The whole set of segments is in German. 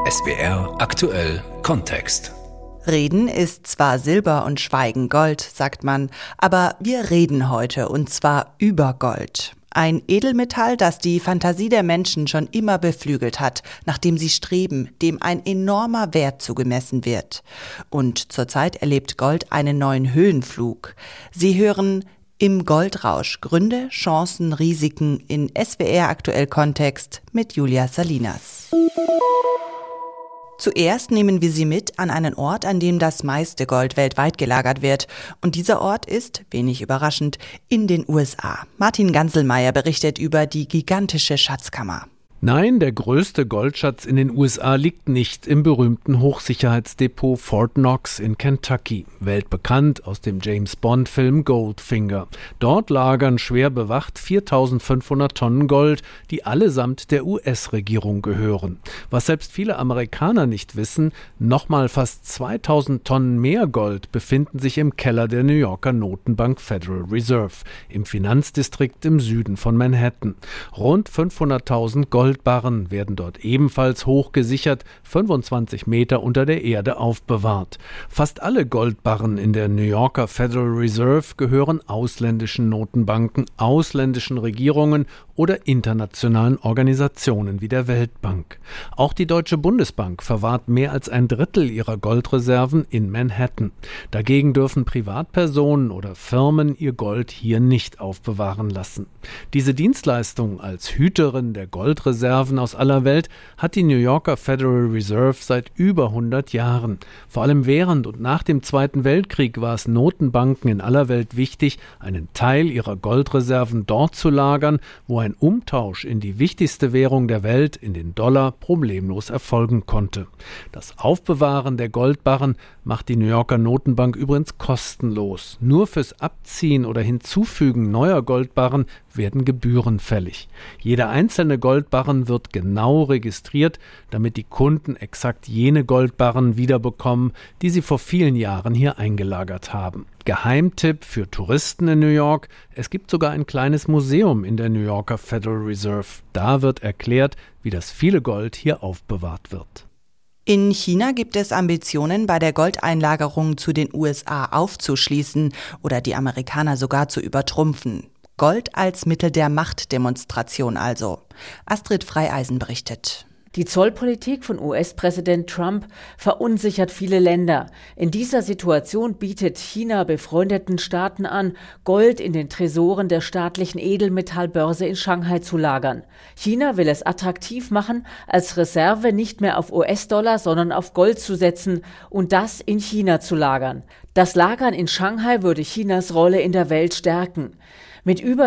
SWR aktuell Kontext. Reden ist zwar Silber und Schweigen Gold, sagt man, aber wir reden heute und zwar über Gold. Ein Edelmetall, das die Fantasie der Menschen schon immer beflügelt hat, nach dem sie streben, dem ein enormer Wert zugemessen wird. Und zurzeit erlebt Gold einen neuen Höhenflug. Sie hören Im Goldrausch Gründe, Chancen, Risiken in SWR aktuell Kontext mit Julia Salinas. Zuerst nehmen wir Sie mit an einen Ort, an dem das meiste Gold weltweit gelagert wird. Und dieser Ort ist, wenig überraschend, in den USA. Martin Ganselmeier berichtet über die gigantische Schatzkammer. Nein, der größte Goldschatz in den USA liegt nicht im berühmten Hochsicherheitsdepot Fort Knox in Kentucky, weltbekannt aus dem James-Bond-Film Goldfinger. Dort lagern schwer bewacht 4.500 Tonnen Gold, die allesamt der US-Regierung gehören. Was selbst viele Amerikaner nicht wissen, nochmal fast 2.000 Tonnen mehr Gold befinden sich im Keller der New Yorker Notenbank Federal Reserve, im Finanzdistrikt im Süden von Manhattan. Rund 500.000 Goldbarren werden dort ebenfalls hochgesichert, 25 Meter unter der Erde aufbewahrt. Fast alle Goldbarren in der New Yorker Federal Reserve gehören ausländischen Notenbanken, ausländischen Regierungen oder internationalen Organisationen wie der Weltbank. Auch die Deutsche Bundesbank verwahrt mehr als ein Drittel ihrer Goldreserven in Manhattan. Dagegen dürfen Privatpersonen oder Firmen ihr Gold hier nicht aufbewahren lassen. Diese Dienstleistung als Hüterin der Goldreserven aus aller Welt hat die New Yorker Federal Reserve seit über 100 Jahren. Vor allem während und nach dem Zweiten Weltkrieg war es Notenbanken in aller Welt wichtig, einen Teil ihrer Goldreserven dort zu lagern, wo ein Umtausch in die wichtigste Währung der Welt, in den Dollar, problemlos erfolgen konnte. Das Aufbewahren der Goldbarren macht die New Yorker Notenbank übrigens kostenlos. Nur fürs Abziehen oder Hinzufügen neuer Goldbarren werden Gebühren fällig. Jeder einzelne Goldbarren wird genau registriert, damit die Kunden exakt jene Goldbarren wiederbekommen, die sie vor vielen Jahren hier eingelagert haben. Geheimtipp für Touristen in New York: Es gibt sogar ein kleines Museum in der New Yorker Federal Reserve. Da wird erklärt, wie das viele Gold hier aufbewahrt wird. In China gibt es Ambitionen, bei der Goldeinlagerung zu den USA aufzuschließen oder die Amerikaner sogar zu übertrumpfen. Gold als Mittel der Machtdemonstration also. Astrid Freieisen berichtet. Die Zollpolitik von US-Präsident Trump verunsichert viele Länder. In dieser Situation bietet China befreundeten Staaten an, Gold in den Tresoren der staatlichen Edelmetallbörse in Shanghai zu lagern. China will es attraktiv machen, als Reserve nicht mehr auf US-Dollar, sondern auf Gold zu setzen und das in China zu lagern. Das Lagern in Shanghai würde Chinas Rolle in der Welt stärken. Mit über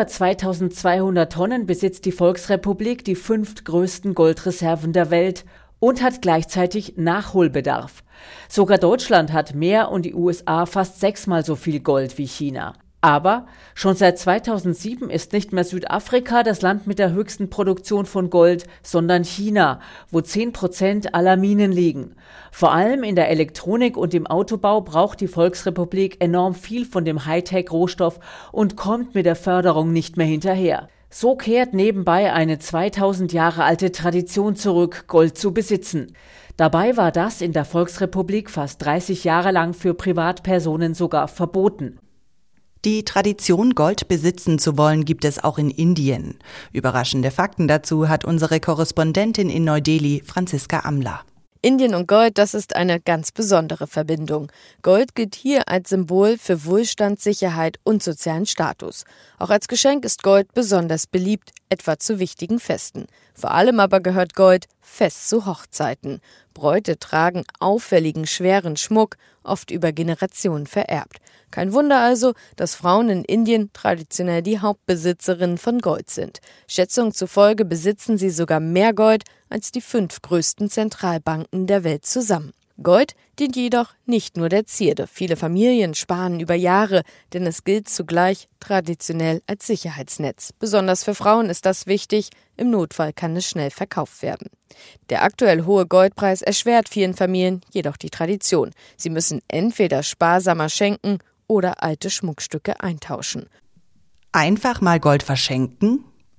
2.200 Tonnen besitzt die Volksrepublik die 5. größten Goldreserven der Welt und hat gleichzeitig Nachholbedarf. Sogar Deutschland hat mehr und die USA fast 6-mal so viel Gold wie China. Aber schon seit 2007 ist nicht mehr Südafrika das Land mit der höchsten Produktion von Gold, sondern China, wo 10% aller Minen liegen. Vor allem in der Elektronik und im Autobau braucht die Volksrepublik enorm viel von dem Hightech-Rohstoff und kommt mit der Förderung nicht mehr hinterher. So kehrt nebenbei eine 2000 Jahre alte Tradition zurück, Gold zu besitzen. Dabei war das in der Volksrepublik fast 30 Jahre lang für Privatpersonen sogar verboten. Die Tradition, Gold besitzen zu wollen, gibt es auch in Indien. Überraschende Fakten dazu hat unsere Korrespondentin in Neu-Delhi, Franziska Amler. Indien und Gold, das ist eine ganz besondere Verbindung. Gold gilt hier als Symbol für Wohlstand, Sicherheit und sozialen Status. Auch als Geschenk ist Gold besonders beliebt, etwa zu wichtigen Festen. Vor allem aber gehört Gold fest zu Hochzeiten. Bräute tragen auffälligen, schweren Schmuck, oft über Generationen vererbt. Kein Wunder also, dass Frauen in Indien traditionell die Hauptbesitzerinnen von Gold sind. Schätzungen zufolge besitzen sie sogar mehr Gold als die 5 größten Zentralbanken der Welt zusammen. Gold dient jedoch nicht nur der Zierde. Viele Familien sparen über Jahre, denn es gilt zugleich traditionell als Sicherheitsnetz. Besonders für Frauen ist das wichtig, im Notfall kann es schnell verkauft werden. Der aktuell hohe Goldpreis erschwert vielen Familien jedoch die Tradition. Sie müssen entweder sparsamer schenken oder alte Schmuckstücke eintauschen. Einfach mal Gold verschenken?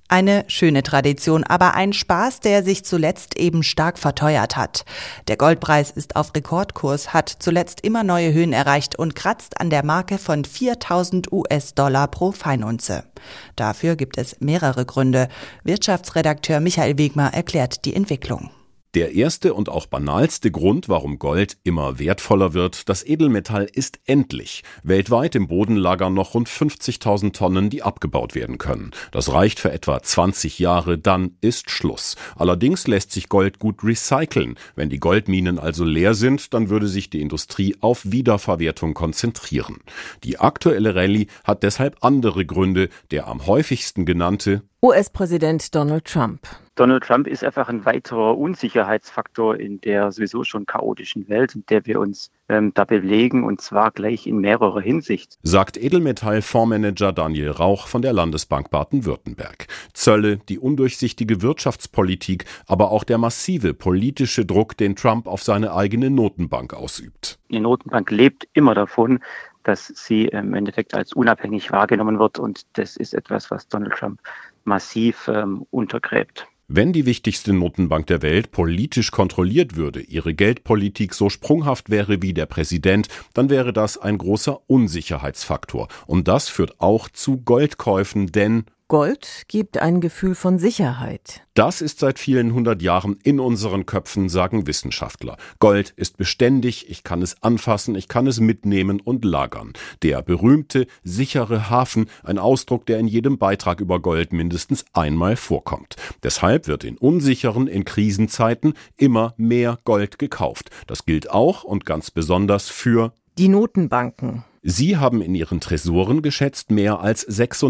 Eine schöne Tradition, aber ein Spaß, der sich zuletzt eben stark verteuert hat. Der Goldpreis ist auf Rekordkurs, hat zuletzt immer neue Höhen erreicht und kratzt an der Marke von 4.000 US-Dollar pro Feinunze. Dafür gibt es mehrere Gründe. Wirtschaftsredakteur Michael Wegmer erklärt die Entwicklung. Der erste und auch banalste Grund, warum Gold immer wertvoller wird: das Edelmetall ist endlich. Weltweit im Boden lagern noch rund 50.000 Tonnen, die abgebaut werden können. Das reicht für etwa 20 Jahre, dann ist Schluss. Allerdings lässt sich Gold gut recyceln. Wenn die Goldminen also leer sind, dann würde sich die Industrie auf Wiederverwertung konzentrieren. Die aktuelle Rallye hat deshalb andere Gründe. Der am häufigsten genannte: US-Präsident Donald Trump. Donald Trump ist einfach ein weiterer Unsicherheitsfaktor in der sowieso schon chaotischen Welt, in der wir uns da bewegen, und zwar gleich in mehrerer Hinsicht. Sagt Edelmetall-Fondsmanager Daniel Rauch von der Landesbank Baden-Württemberg. Zölle, die undurchsichtige Wirtschaftspolitik, aber auch der massive politische Druck, den Trump auf seine eigene Notenbank ausübt. Die Notenbank lebt immer davon, dass sie im Endeffekt als unabhängig wahrgenommen wird, und das ist etwas, was Donald Trump massiv untergräbt. Wenn die wichtigste Notenbank der Welt politisch kontrolliert würde, ihre Geldpolitik so sprunghaft wäre wie der Präsident, dann wäre das ein großer Unsicherheitsfaktor. Und das führt auch zu Goldkäufen, denn Gold gibt ein Gefühl von Sicherheit. Das ist seit vielen 100 Jahren in unseren Köpfen, sagen Wissenschaftler. Gold ist beständig, ich kann es anfassen, ich kann es mitnehmen und lagern. Der berühmte, sichere Hafen, ein Ausdruck, der in jedem Beitrag über Gold mindestens einmal vorkommt. Deshalb wird in unsicheren, in Krisenzeiten immer mehr Gold gekauft. Das gilt auch und ganz besonders für die Notenbanken. Sie haben in ihren Tresoren geschätzt mehr als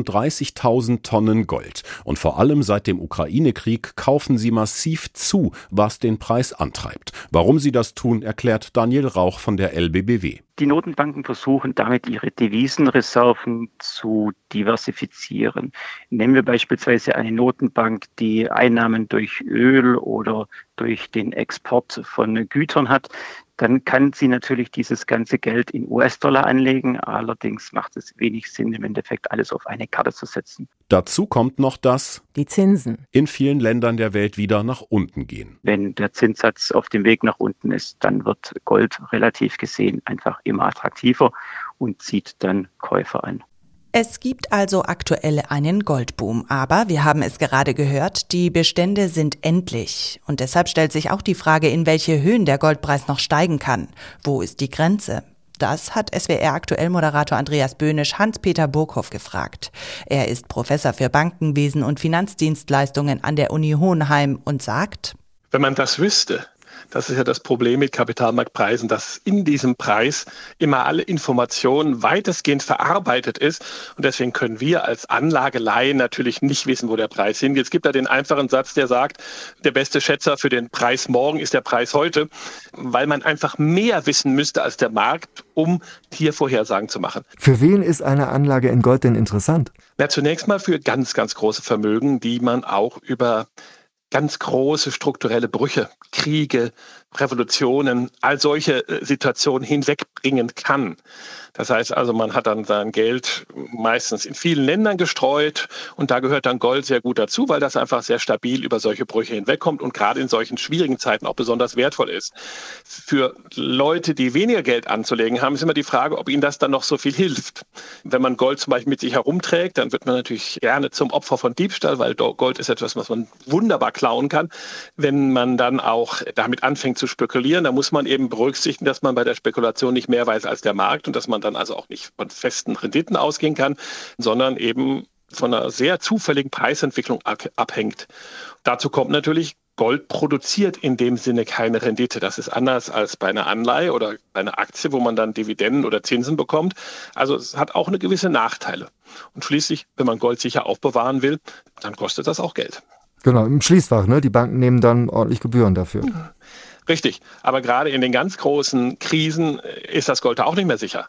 36.000 Tonnen Gold. Und vor allem seit dem Ukraine-Krieg kaufen sie massiv zu, was den Preis antreibt. Warum sie das tun, erklärt Daniel Rauch von der LBBW. Die Notenbanken versuchen damit, ihre Devisenreserven zu diversifizieren. Nehmen wir beispielsweise eine Notenbank, die Einnahmen durch Öl oder durch den Export von Gütern hat. Dann kann sie natürlich dieses ganze Geld in US-Dollar anlegen. Allerdings macht es wenig Sinn, im Endeffekt alles auf eine Karte zu setzen. Dazu kommt noch, dass die Zinsen in vielen Ländern der Welt wieder nach unten gehen. Wenn der Zinssatz auf dem Weg nach unten ist, dann wird Gold relativ gesehen einfach immer attraktiver und zieht dann Käufer an. Es gibt also aktuell einen Goldboom, aber wir haben es gerade gehört, die Bestände sind endlich. Und deshalb stellt sich auch die Frage, in welche Höhen der Goldpreis noch steigen kann. Wo ist die Grenze? Das hat SWR-Aktuell-Moderator Andreas Böhnisch Hans-Peter Burghoff gefragt. Er ist Professor für Bankenwesen und Finanzdienstleistungen an der Uni Hohenheim und sagt: Wenn man das wüsste, das ist ja das Problem mit Kapitalmarktpreisen, dass in diesem Preis immer alle Informationen weitestgehend verarbeitet ist. Und deswegen können wir als Anlagelaien natürlich nicht wissen, wo der Preis hingeht. Es gibt da den einfachen Satz, der sagt, der beste Schätzer für den Preis morgen ist der Preis heute, weil man einfach mehr wissen müsste als der Markt, um hier Vorhersagen zu machen. Für wen ist eine Anlage in Gold denn interessant? Na, zunächst mal für ganz, ganz große Vermögen, die man auch über ganz große strukturelle Brüche, Kriege, Revolutionen, all solche Situationen hinwegbringen kann. Das heißt also, man hat dann sein Geld meistens in vielen Ländern gestreut und da gehört dann Gold sehr gut dazu, weil das einfach sehr stabil über solche Brüche hinwegkommt und gerade in solchen schwierigen Zeiten auch besonders wertvoll ist. Für Leute, die weniger Geld anzulegen haben, ist immer die Frage, ob ihnen das dann noch so viel hilft. Wenn man Gold zum Beispiel mit sich herumträgt, dann wird man natürlich gerne zum Opfer von Diebstahl, weil Gold ist etwas, was man wunderbar klauen kann. Wenn man dann auch damit anfängt zu spekulieren, dann muss man eben berücksichtigen, dass man bei der Spekulation nicht mehr weiß als der Markt und dass man dann also auch nicht von festen Renditen ausgehen kann, sondern eben von einer sehr zufälligen Preisentwicklung abhängt. Dazu kommt natürlich, Gold produziert in dem Sinne keine Rendite. Das ist anders als bei einer Anleihe oder bei einer Aktie, wo man dann Dividenden oder Zinsen bekommt. Also es hat auch eine gewisse Nachteile. Und schließlich, wenn man Gold sicher aufbewahren will, dann kostet das auch Geld. Genau, im Schließfach, ne? Die Banken nehmen dann ordentlich Gebühren dafür. Richtig, aber gerade in den ganz großen Krisen ist das Gold auch nicht mehr sicher.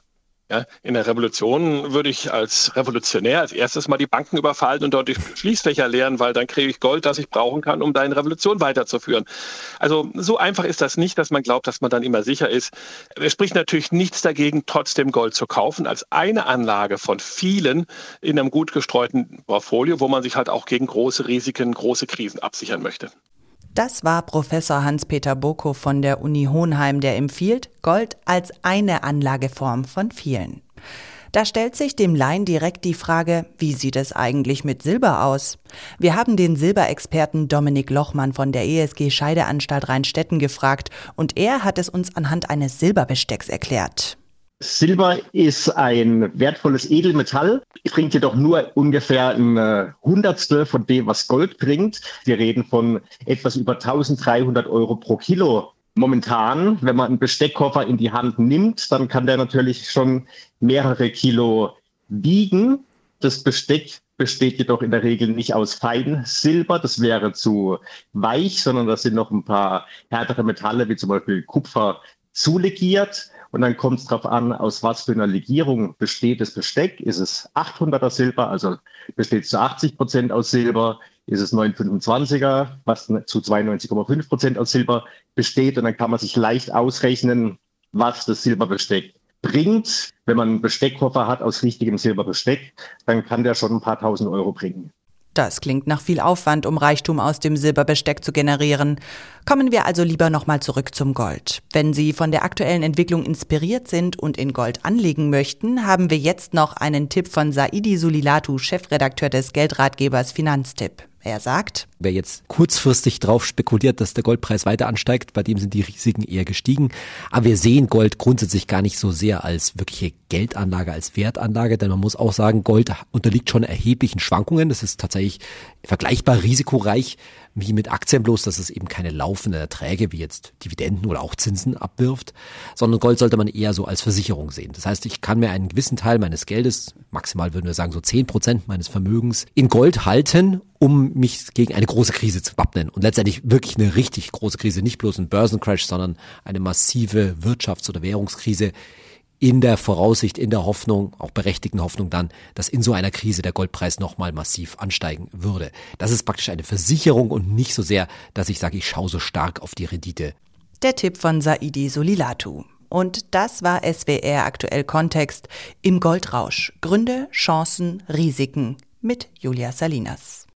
Ja, in der Revolution würde ich als Revolutionär als erstes mal die Banken überfallen und dort die Schließfächer leeren, weil dann kriege ich Gold, das ich brauchen kann, um deine Revolution weiterzuführen. Also so einfach ist das nicht, dass man glaubt, dass man dann immer sicher ist. Es spricht natürlich nichts dagegen, trotzdem Gold zu kaufen, als eine Anlage von vielen in einem gut gestreuten Portfolio, wo man sich halt auch gegen große Risiken, große Krisen absichern möchte. Das war Professor Hans-Peter Boko von der Uni Hohenheim, der empfiehlt, Gold als eine Anlageform von vielen. Da stellt sich dem Laien direkt die Frage, wie sieht es eigentlich mit Silber aus? Wir haben den Silberexperten Dominik Lochmann von der ESG Scheideanstalt Rheinstetten gefragt und er hat es uns anhand eines Silberbestecks erklärt. Silber ist ein wertvolles Edelmetall, bringt jedoch nur ungefähr ein Hundertstel von dem, was Gold bringt. Wir reden von etwas über 1.300 € pro Kilo. Momentan, wenn man einen Besteckkoffer in die Hand nimmt, dann kann der natürlich schon mehrere Kilo wiegen. Das Besteck besteht jedoch in der Regel nicht aus Feinsilber, das wäre zu weich, sondern da sind noch ein paar härtere Metalle, wie zum Beispiel Kupfer, zulegiert. Und dann kommt es darauf an, aus was für einer Legierung besteht das Besteck. Ist es 800er Silber, also besteht es zu 80% aus Silber? Ist es 925er, was zu 92,5% aus Silber besteht? Und dann kann man sich leicht ausrechnen, was das Silberbesteck bringt. Wenn man einen Besteckkoffer hat aus richtigem Silberbesteck, dann kann der schon ein paar tausend Euro bringen. Das klingt nach viel Aufwand, um Reichtum aus dem Silberbesteck zu generieren. Kommen wir also lieber nochmal zurück zum Gold. Wenn Sie von der aktuellen Entwicklung inspiriert sind und in Gold anlegen möchten, haben wir jetzt noch einen Tipp von Saidi Sulilatu, Chefredakteur des Geldratgebers Finanztipp. Er sagt: Wer jetzt kurzfristig drauf spekuliert, dass der Goldpreis weiter ansteigt, bei dem sind die Risiken eher gestiegen. Aber wir sehen Gold grundsätzlich gar nicht so sehr als wirkliche Geldanlage, als Wertanlage, denn man muss auch sagen, Gold unterliegt schon erheblichen Schwankungen. Das ist tatsächlich vergleichbar risikoreich wie mit Aktien, bloß dass es eben keine laufenden Erträge wie jetzt Dividenden oder auch Zinsen abwirft, sondern Gold sollte man eher so als Versicherung sehen. Das heißt, ich kann mir einen gewissen Teil meines Geldes, maximal würden wir sagen so 10% meines Vermögens, in Gold halten, um mich gegen eine große Krise zu wappnen. Und letztendlich wirklich eine richtig große Krise, nicht bloß ein Börsencrash, sondern eine massive Wirtschafts- oder Währungskrise, in der Voraussicht, in der Hoffnung, auch berechtigten Hoffnung dann, dass in so einer Krise der Goldpreis nochmal massiv ansteigen würde. Das ist praktisch eine Versicherung und nicht so sehr, dass ich sage, ich schaue so stark auf die Rendite. Der Tipp von Saidi Sulilatu. Und das war SWR Aktuell Kontext im Goldrausch. Gründe, Chancen, Risiken mit Julia Salinas.